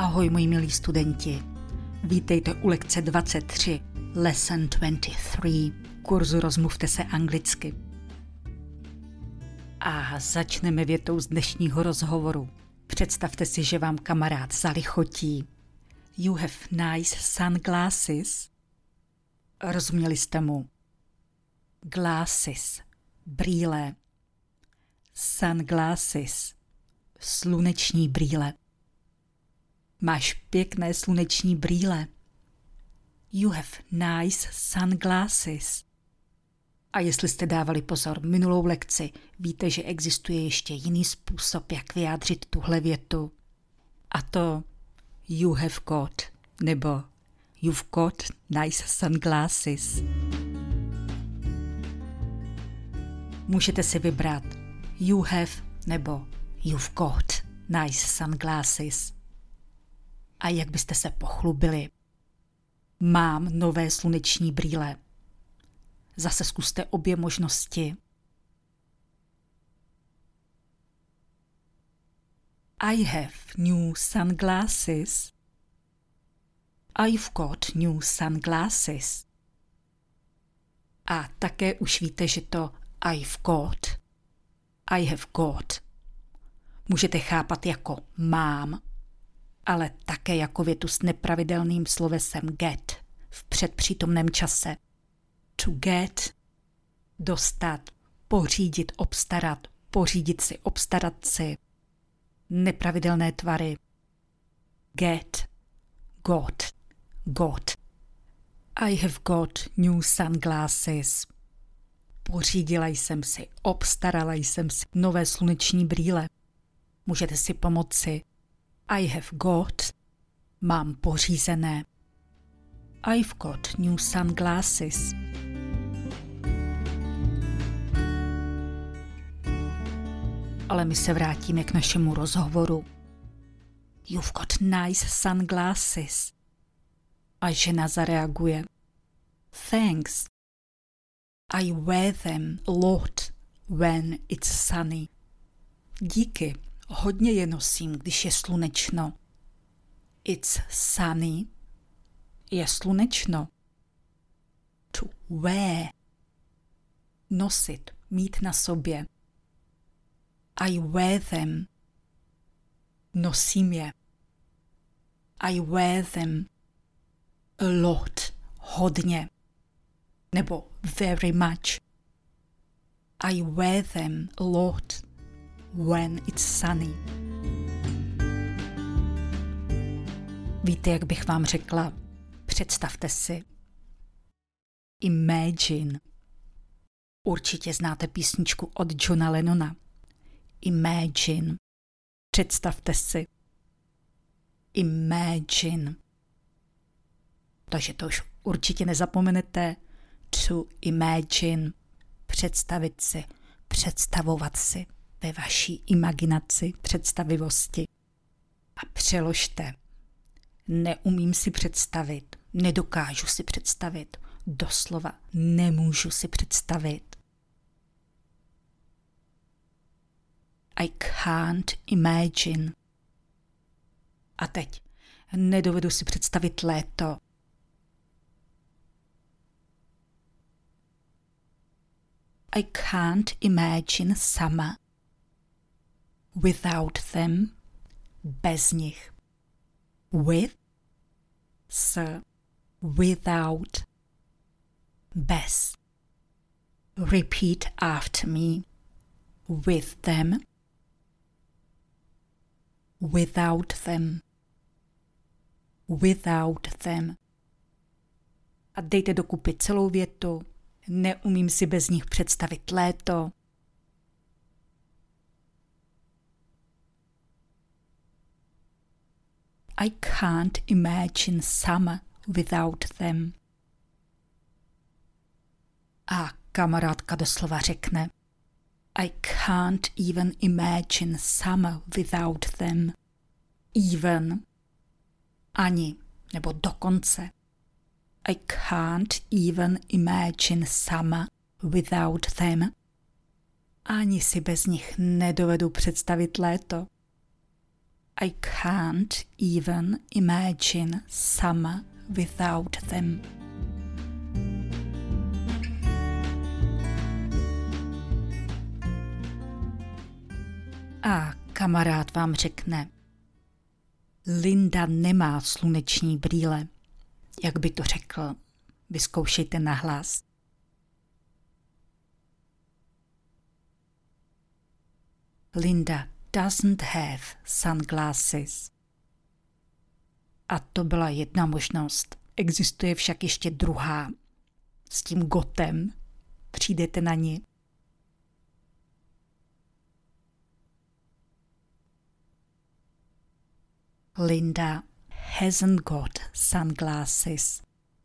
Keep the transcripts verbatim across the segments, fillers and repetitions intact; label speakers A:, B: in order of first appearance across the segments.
A: Ahoj, moji milí studenti. Vítejte u lekce dvacet tři, Lesson dvacet tři, kurzu Rozmluvte se anglicky. A začneme větou z dnešního rozhovoru. Představte si, že vám kamarád zalichotí. You have nice sunglasses. Rozuměli jste mu? Glasses, brýle. Sunglasses, sluneční brýle. Máš pěkné sluneční brýle. You have nice sunglasses. A jestli jste dávali pozor minulou lekci, víte, že existuje ještě jiný způsob, jak vyjádřit tuhle větu. A to you have got, nebo you've got nice sunglasses. Můžete si vybrat you have nebo you've got nice sunglasses. A jak byste se pochlubili? Mám nové sluneční brýle. Zase zkuste obě možnosti. I have new sunglasses. I've got new sunglasses. A také už víte, že to I've got, I have got můžete chápat jako mám, ale také jako větu s nepravidelným slovesem get v předpřítomném čase. To get, dostat, pořídit, obstarat, pořídit si, obstarat si. Nepravidelné tvary. Get, got, got. I have got new sunglasses. Pořídila jsem si, obstarala jsem si nové sluneční brýle. Můžete si pomoci. I have got, mám pořízené. I've got new sunglasses. Ale my se vrátíme k našemu rozhovoru. You've got nice sunglasses. A žena zareaguje. Thanks. I wear them a lot when it's sunny. Díky, hodně je nosím, když je slunečno. It's sunny. Je slunečno. To wear. Nosit, mít na sobě. I wear them. Nosím je. I wear them a lot. Hodně. Nebo very much. I wear them a lot when it's sunny. Víte, jak bych vám řekla? Představte si. Imagine. Určitě znáte písničku od Johna Lennona. Imagine. Představte si. Imagine. Takže to už určitě nezapomenete. To imagine. Představit si. Představovat si ve vaší imaginaci, představivosti. A přeložte. Neumím si představit. Nedokážu si představit. Doslova nemůžu si představit. I can't imagine. A teď. Nedovedu si představit léto. I can't imagine summer. Without them. Bez nich. With. S. Without. Bez. Repeat after me. With them. Without them. Without them. A dejte dokupy celou větu. Neumím si bez nich představit léto. I can't imagine summer without them. A kamarádka doslova řekne. I can't even imagine summer without them. Even. Ani. Nebo dokonce. I can't even imagine summer without them. Ani si bez nich nedovedu představit léto. I can't even imagine summer without them. A kamarád vám řekne: Linda nemá sluneční brýle. Jak by to řekl? Vyzkoušejte nahlas. Linda doesn't have sunglasses. A to byla jedna možnost. Existuje však ještě druhá. S tím gotem. Přijdete na ni. Linda hasn't got sunglasses.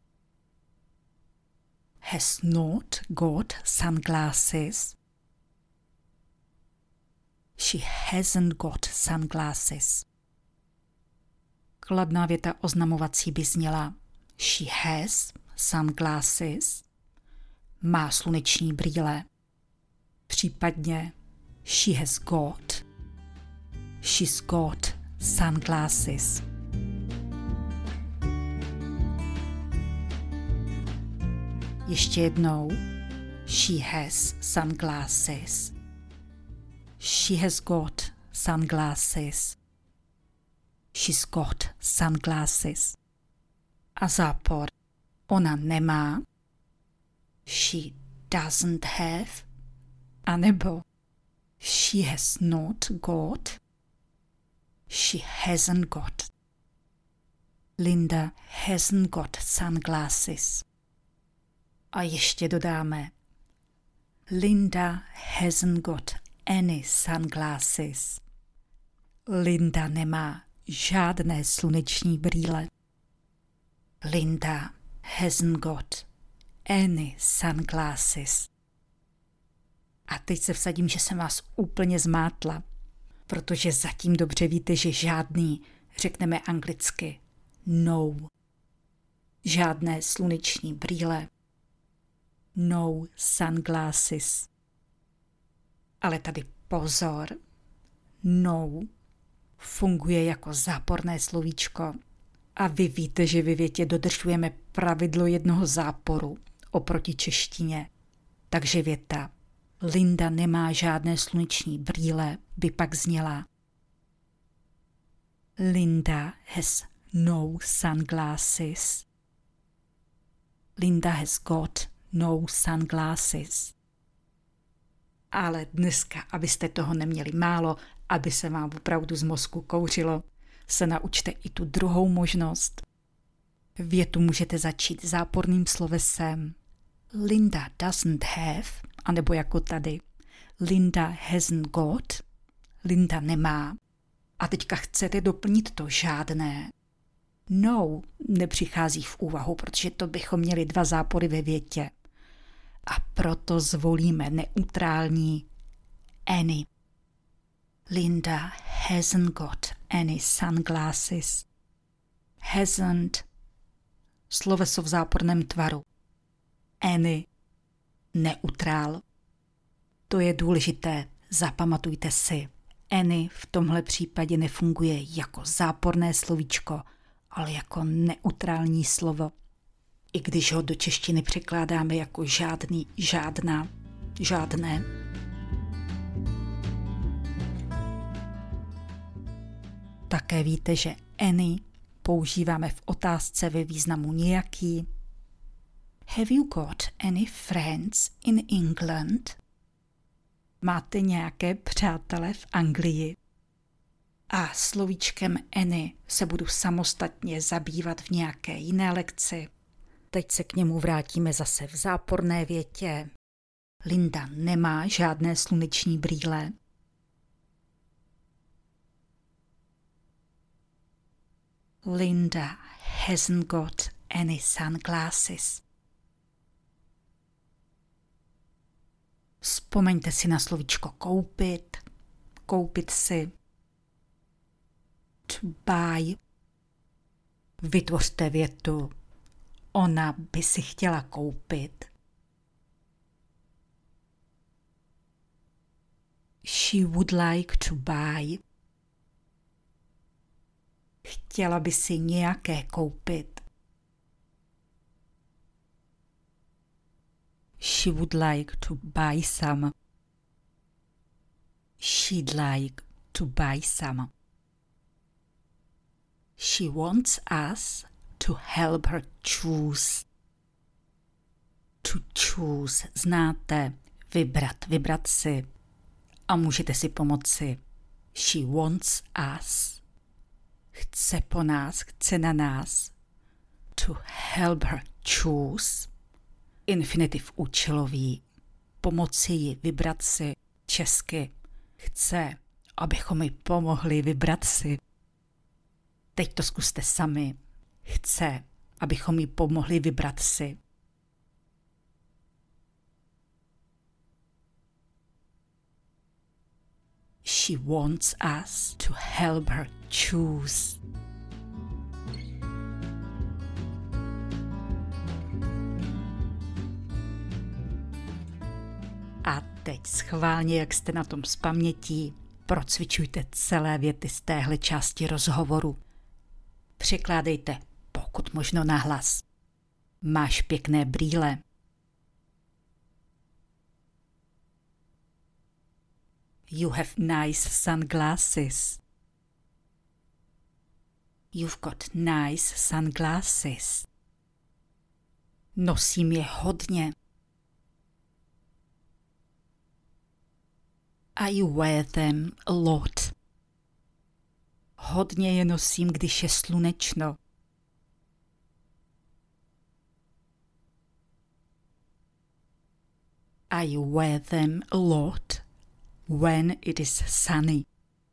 A: Has not got sunglasses. She hasn't got sunglasses. Kladná věta oznamovací by zněla she has sunglasses. Má sluneční brýle. Případně she has got. She's got sunglasses. Ještě jednou. She has sunglasses. She has got sunglasses. She's got sunglasses. A zápor. Ona nemá. She doesn't have. A nebo she has not got. She hasn't got. Linda hasn't got sunglasses. A ještě dodáme Linda hasn't got any sunglasses. Linda nemá žádné sluneční brýle. Linda hasn't got any sunglasses. A teď se vsadím, že jsem vás úplně zmátla, protože zatím dobře víte, že žádný řekneme anglicky no. Žádné sluneční brýle. No sunglasses. Ale tady pozor. No funguje jako záporné slovíčko. A vy víte, že ve větě dodržujeme pravidlo jednoho záporu oproti češtině. Takže věta Linda nemá žádné sluneční brýle by pak zněla Linda has no sunglasses. Linda has got no sunglasses. Ale dneska, abyste toho neměli málo, aby se vám opravdu z mozku kouřilo, se naučte i tu druhou možnost. Větu můžete začít záporným slovesem Linda doesn't have, anebo jako tady Linda hasn't got, Linda nemá. A teďka chcete doplnit to žádné. No nepřichází v úvahu, protože to bychom měli dva zápory ve větě. A proto zvolíme neutrální any. Linda hasn't got any sunglasses. Hasn't, sloveso v záporném tvaru. Any, neutrál. To je důležité, zapamatujte si. Any v tomhle případě nefunguje jako záporné slovíčko, ale jako neutrální slovo. I když ho do češtiny překládáme jako žádný, žádná, žádné. Také víte, že any používáme v otázce ve významu nějaký. Have you got any friends in England? Máte nějaké přátele v Anglii? A slovíčkem any se budu samostatně zabývat v nějaké jiné lekci. Teď se k němu vrátíme zase v záporné větě. Linda nemá žádné sluneční brýle. Linda hasn't got any sunglasses. Vzpomeňte si na slovíčko koupit, koupit si, to buy. Vytvořte větu, ona by si chtěla koupit. She would like to buy. Chtěla by si nějaké koupit. She would like to buy some. She'd like to buy some. She wants us to help her choose. To choose znáte, vybrat, vybrat si. A můžete si pomoci. She wants us. Chce po nás, chce na nás. To help her choose. Infinitiv účelový. Pomoci ji vybrat si. Česky. Chce, abychom jí pomohli vybrat si. Teď to zkuste sami. Chce, abychom jí pomohli vybrat si. She wants us to help her choose. A teď schválně, jak jste na tom z pamětí, procvičujte celé věty z téhle části rozhovoru. Překládejte pokud možno nahlas. Máš pěkné brýle. You have nice sunglasses. You've got nice sunglasses. Nosím je hodně. I wear them a lot. Hodně je nosím, když je slunečno. I wear them a lot when it is sunny.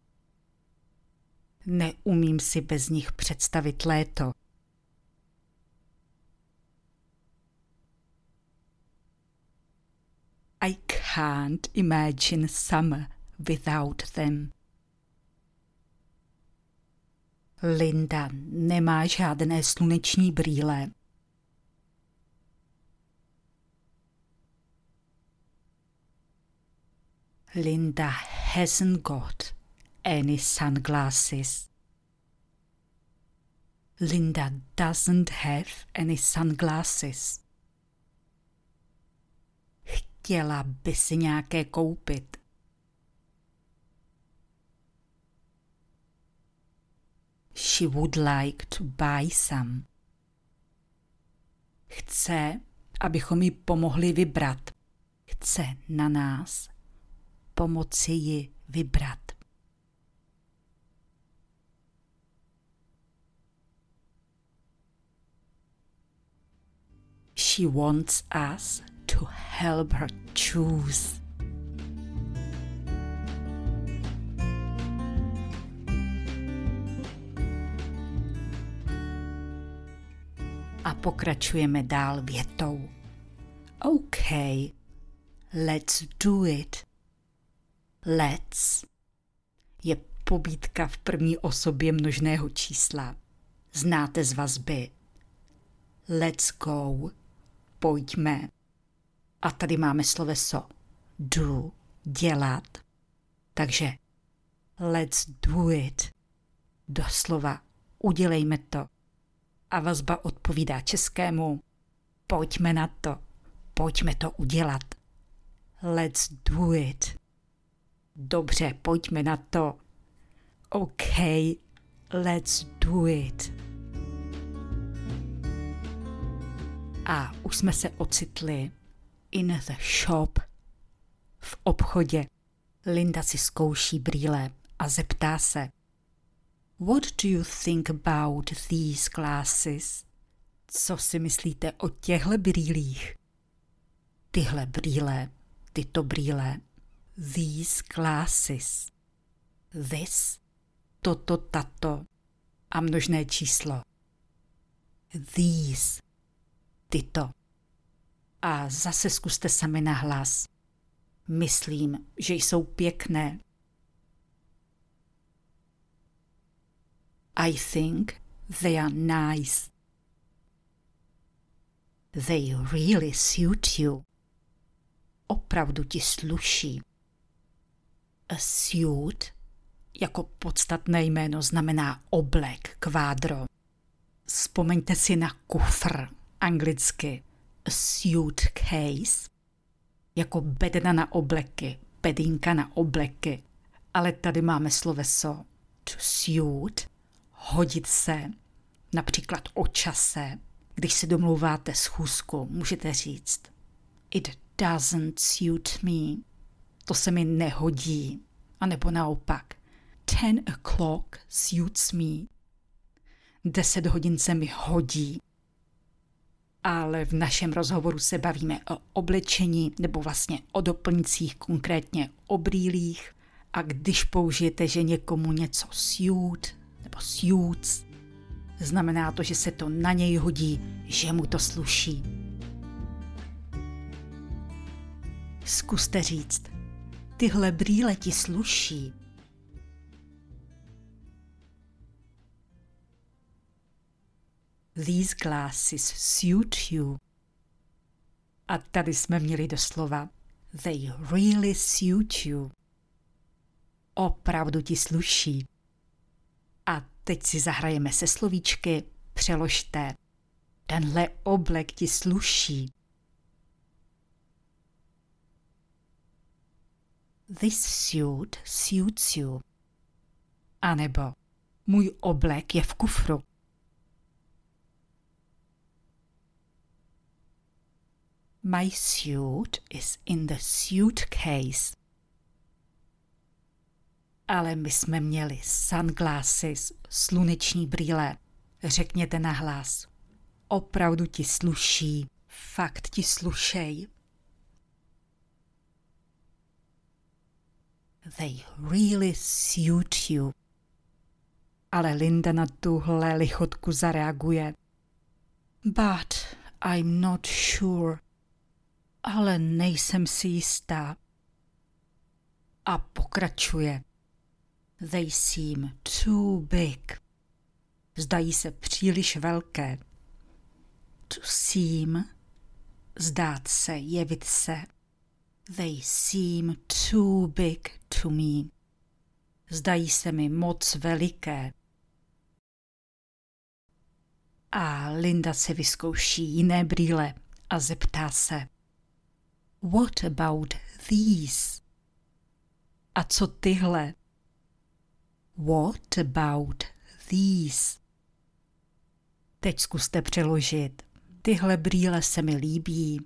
A: Neumím si bez nich představit léto. I can't imagine summer without them. Linda nemá žádné sluneční brýle. Linda hasn't got any sunglasses. Linda doesn't have any sunglasses. Chtěla by si nějaké koupit. She would like to buy some. Chce, abychom jí pomohli vybrat. Chce na nás pomoci ji vybrat. She wants us to help her choose. A pokračujeme dál větou. Okay, let's do it. Let's je pobídka v první osobě množného čísla. Znáte z vazby. Let's go. Pojďme. A tady máme sloveso do, dělat. Takže let's do it. Doslova udělejme to. A vazba odpovídá českému pojďme na to, pojďme to udělat. Let's do it. Dobře, pojďme na to. OK, let's do it. A už jsme se ocitli in the shop, v obchodě. Linda si zkouší brýle a zeptá se What do you think about these glasses? Co si myslíte o těchto brýlích? Tyhle brýle, tyto brýle. These glasses. This, toto, tato a množné číslo. These, tyto. A zase zkuste sami nahlas. Myslím, že jsou pěkné. I think they are nice. They really suit you. Opravdu ti sluší. A suit jako podstatné jméno znamená oblek, kvádro. Vzpomeňte si na kufr, anglicky a suitcase, jako bedna na obleky, bedínka na obleky. Ale tady máme sloveso to suit, hodit se, například o čase. Když si domlouváte schůzku, můžete říct it doesn't suit me, to se mi nehodí, anebo naopak ten o'clock suits me, deset hodin se mi hodí. Ale v našem rozhovoru se bavíme o oblečení nebo vlastně o doplňcích, konkrétně o brýlích. A když použijete, že někomu něco suit nebo suits, znamená to, že se to na něj hodí, že mu to sluší. Zkuste říct, tyhle brýle ti sluší. These glasses suit you. A tady jsme měli doslova they really suit you. Opravdu ti sluší. A teď si zahrajeme se slovíčky, přeložte. Tenhle oblek ti sluší. This suit suits you. A nebo můj oblek je v kufru. My suit is in the suitcase. Ale my jsme měli sunglasses, sluneční brýle. Řekněte nahlas. Opravdu ti sluší. Fakt ti slušej. They really suit you. Ale Linda na tuhle lichotku zareaguje. But I'm not sure. Ale nejsem si jistá. A pokračuje. They seem too big. Zdají se příliš velké. To seem, zdát se, jevit se. They seem too big to me. Zdají se mi moc veliké. A Linda se vyzkouší jiné brýle a zeptá se. What about these? A co tyhle? What about these? Teď zkuste přeložit. Tyhle brýle se mi líbí.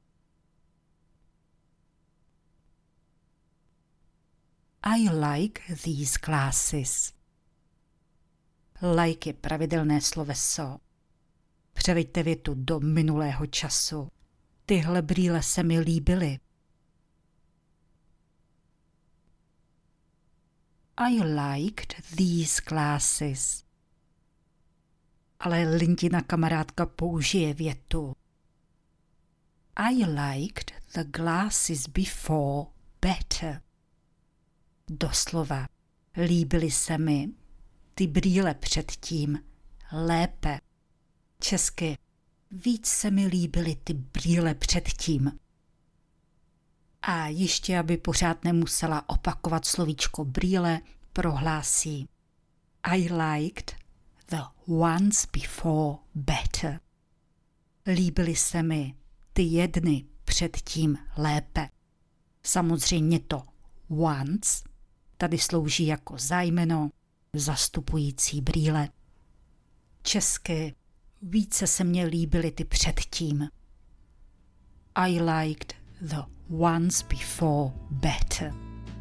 A: I like these glasses. Like je pravidelné sloveso. Převeďte větu do minulého času. Tyhle brýle se mi líbily. I liked these glasses. Ale Lindina kamarádka použije větu. I liked the glasses before better. Doslova, líbily se mi ty brýle předtím lépe. Česky, víc se mi líbily ty brýle předtím. A ještě, aby pořád nemusela opakovat slovíčko brýle, prohlásí I liked the ones before better. Líbily se mi ty jedny předtím lépe. Samozřejmě to once tady slouží jako zájmeno zastupující brýle. Česky, více se mně líbily ty předtím. I liked the ones before better.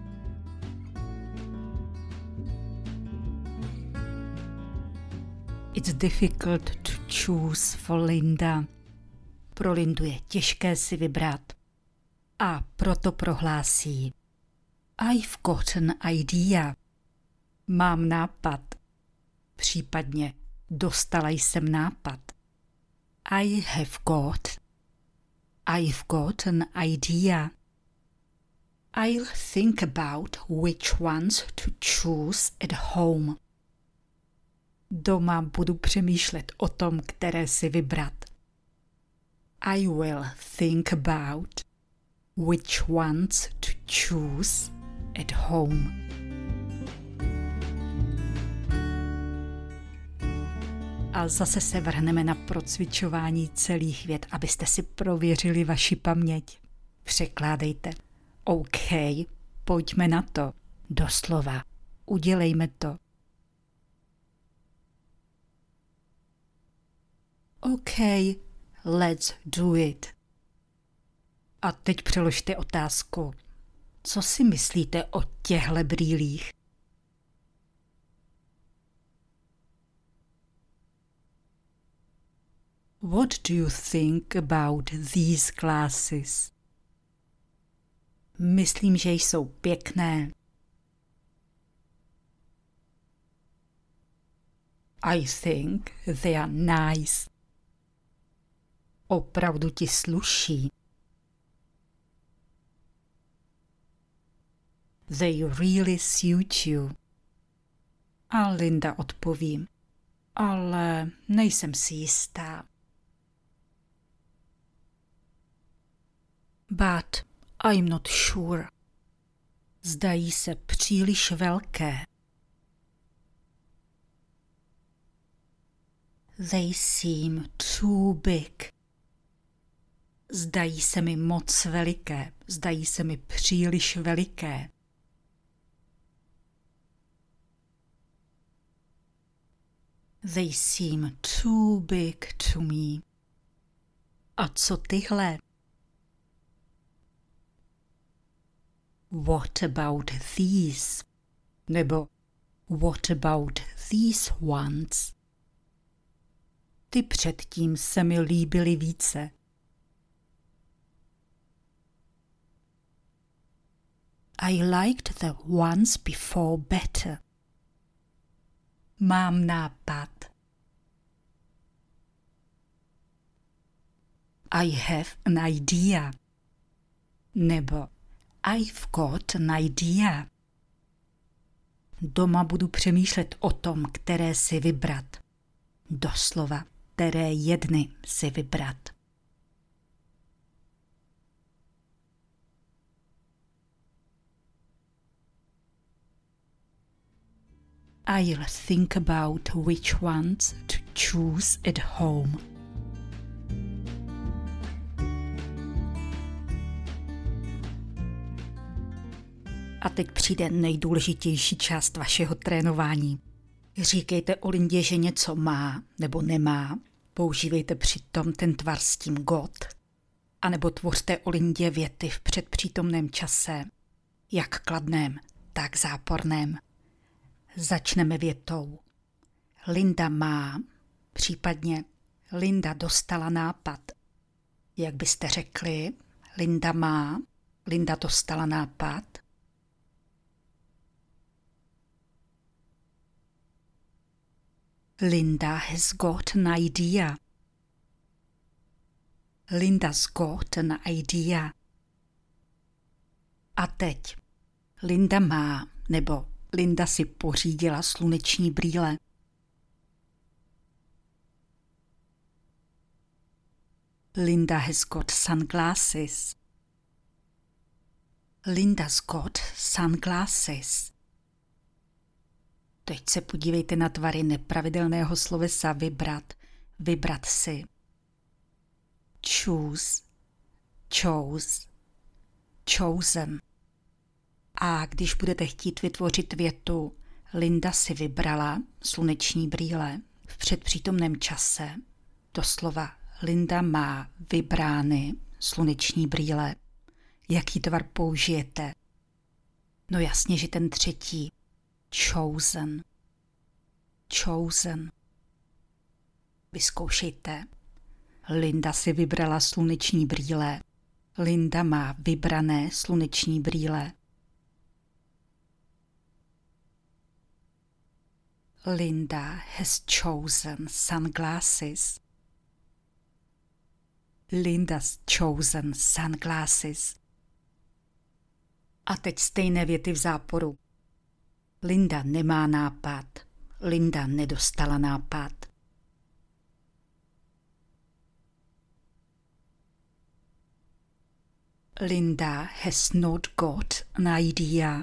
A: It's difficult to choose for Linda. Pro Lindu je těžké si vybrat. A proto prohlásí I've got an idea. Mám nápad. Případně dostala jsem nápad. I have got. I've got an idea. I'll think about which ones to choose at home. Doma budu přemýšlet o tom, které si vybrat. I will think about which ones to choose at home. a zase se vrhneme na procvičování celých vět, abyste si prověřili vaši paměť. Překládejte. OK, pojďme na to. Doslova. Udělejme to. OK, let's do it. A teď přeložte otázku. Co si myslíte o těchto brýlích? What do you think about these glasses? Myslím, že jsou pěkné. I think they are nice. Opravdu ti sluší. They really suit you. A Linda odpoví, ale nejsem si jistá. But I'm not sure. Zdají se příliš velké. They seem too big. Zdají se mi moc veliké. Zdají se mi příliš veliké. They seem too big to me. A co tyhle? What about these? Nebo what about these ones? Ty předtím se mi líbily více. I liked the ones before better. Mám nápad. I have an idea. Nebo I've got an idea. Doma budu přemýšlet o tom, které si vybrat. Doslova, které jedny si vybrat. I'll think about which ones to choose at home. A teď přijde nejdůležitější část vašeho trénování. Říkejte o Lindě, že něco má nebo nemá. Používejte přitom ten tvar s tím got. A nebo tvořte o Lindě věty v předpřítomném čase, jak kladném, tak záporném. Začneme větou. Linda má, případně Linda dostala nápad. Jak byste řekli, Linda má, Linda dostala nápad. Linda has got an idea. Linda's got an idea. A teď. Linda má, nebo Linda si pořídila sluneční brýle. Linda has got sunglasses. Linda's got sunglasses. Teď se podívejte na tvary nepravidelného slovesa vybrat, vybrat si. Choose, chose, chosen. A když budete chtít vytvořit větu Linda si vybrala sluneční brýle v předpřítomném čase, doslova Linda má vybrány sluneční brýle, jaký tvar použijete? No jasně, že ten třetí. Chosen. Chosen. Vyzkoušejte. Linda si vybrala sluneční brýle. Linda má vybrané sluneční brýle. Linda has chosen sunglasses. Linda's chosen sunglasses. A teď stejné věty v záporu. Linda nemá nápad. Linda nedostala nápad. Linda has not got an idea.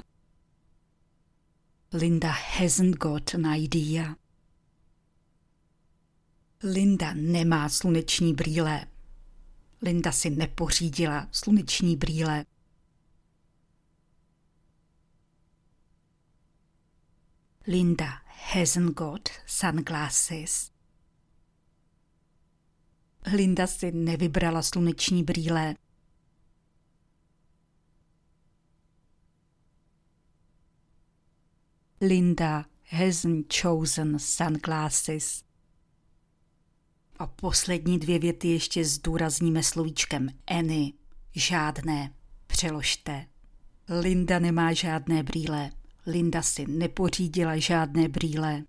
A: Linda hasn't got an idea. Linda nemá sluneční brýle. Linda si nepořídila sluneční brýle. Linda hasn't got sunglasses. Linda si nevybrala sluneční brýle. Linda hasn't chosen sunglasses. A poslední dvě věty ještě zdůrazníme slovíčkem any. Žádné. Přeložte. Linda nemá žádné brýle. Linda si nepořídila žádné brýle.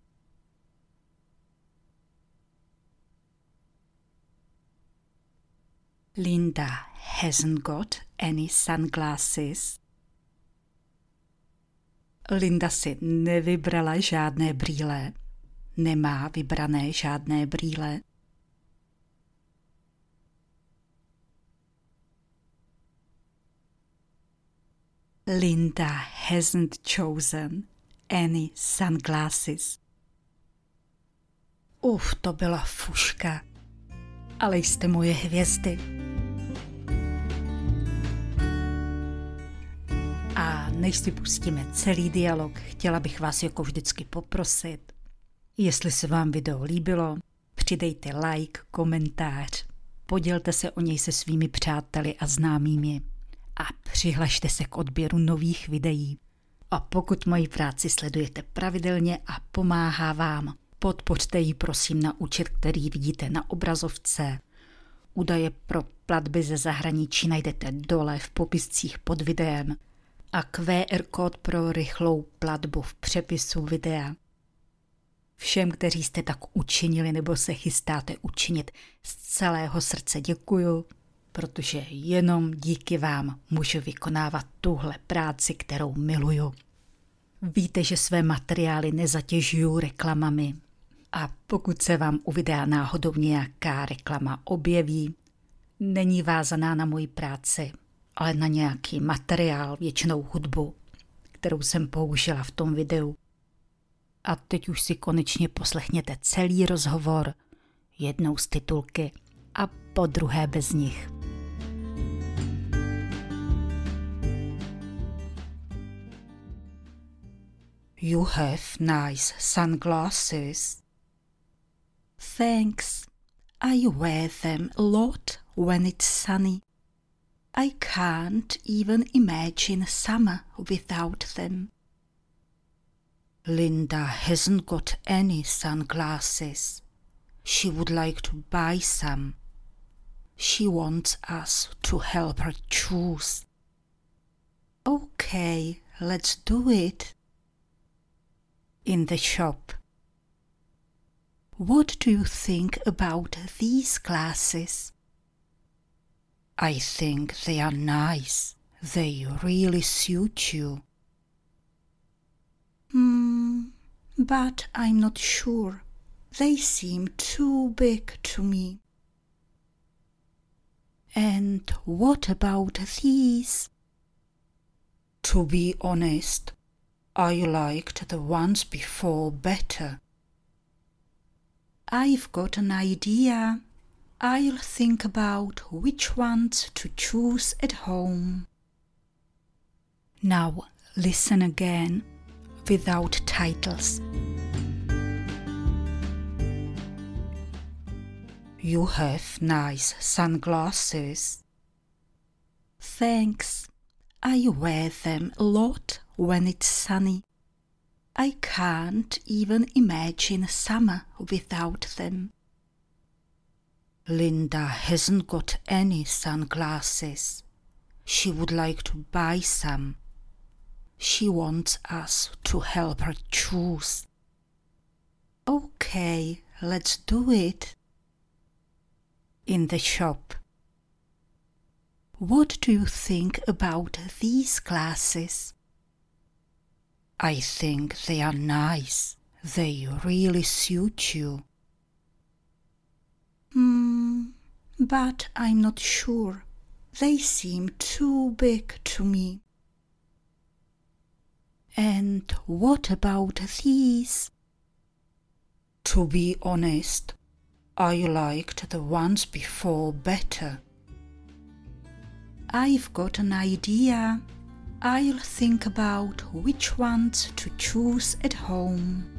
A: Linda hasn't got any sunglasses. Linda si nevybrala žádné brýle. Nemá vybrané žádné brýle. Linda hasn't chosen any sunglasses. Uf, to byla fuška. Ale jste moje hvězdy. A než si pustíme celý dialog, chtěla bych vás jako vždycky poprosit, jestli se vám video líbilo, přidejte like, komentář, podělte se o něj se svými přáteli a známými a přihlašte se k odběru nových videí. A pokud moji práci sledujete pravidelně a pomáhá vám, podpořte ji prosím na účet, který vidíte na obrazovce. Údaje pro platby ze zahraničí najdete dole v popiscích pod videem a Q R kód pro rychlou platbu v přepisu videa. Všem, kteří jste tak učinili nebo se chystáte učinit, z celého srdce děkuju, protože jenom díky vám můžu vykonávat tuhle práci, kterou miluju. Víte, že své materiály nezatěžuju reklamami a pokud se vám u videa náhodou nějaká reklama objeví, není vázaná na moji práci, ale na nějaký materiál, většinou hudbu, kterou jsem použila v tom videu. A teď už si konečně poslechněte celý rozhovor, jednou z titulky a po druhé bez nich. You have nice sunglasses. Thanks. I wear them a lot when it's sunny. I can't even imagine summer without them. Linda hasn't got any sunglasses. She would like to buy some. She wants us to help her choose. Okay, let's do it. In the shop. What do you think about these glasses? I think they are nice. They really suit you. Hmm, but I'm not sure. They seem too big to me. And what about these? To be honest, I liked the ones before better. I've got an idea. I'll think about which ones to choose at home. Now listen again without titles. You have nice sunglasses. Thanks. I wear them a lot when it's sunny. I can't even imagine summer without them. Linda hasn't got any sunglasses. She would like to buy some. She wants us to help her choose. Okay, let's do it. In the shop. What do you think about these glasses? I think they are nice. They really suit you. Hmm, but I'm not sure. They seem too big to me. And what about these? To be honest, I liked the ones before better. I've got an idea. I'll think about which ones to choose at home.